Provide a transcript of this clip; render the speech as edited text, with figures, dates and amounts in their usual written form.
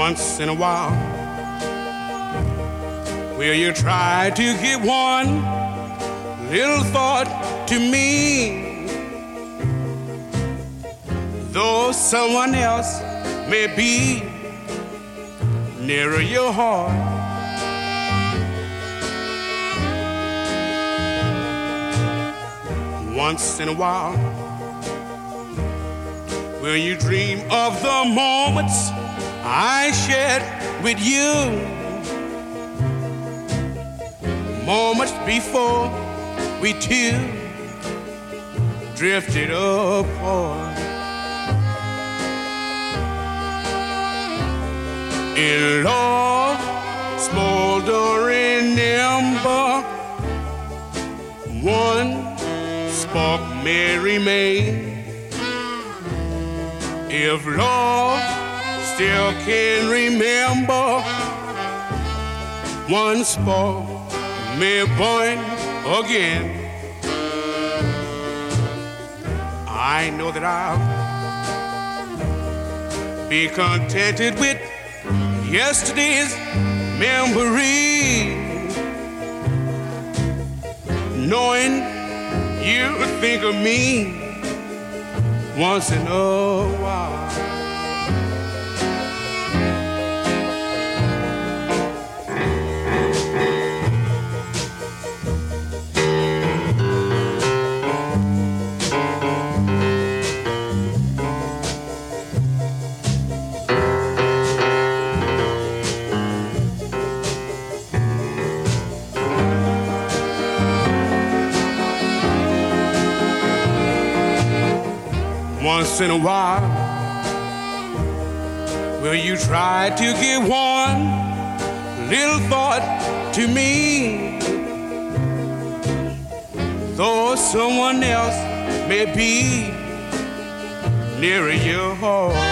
once in a while? Will you try to give one little thought to me? Though someone else may be nearer your heart, once in a while, will you dream of the moments I shared with you? Moments before we two drifted apart. In love, smoldering ember, one spark may remain. If love still can remember, one spark may burn again. I know that I'll be contented with yesterday's memory, knowing you think of me once in a while. Once in a while, will you try to give one little thought to me? Though someone else may be nearer your heart.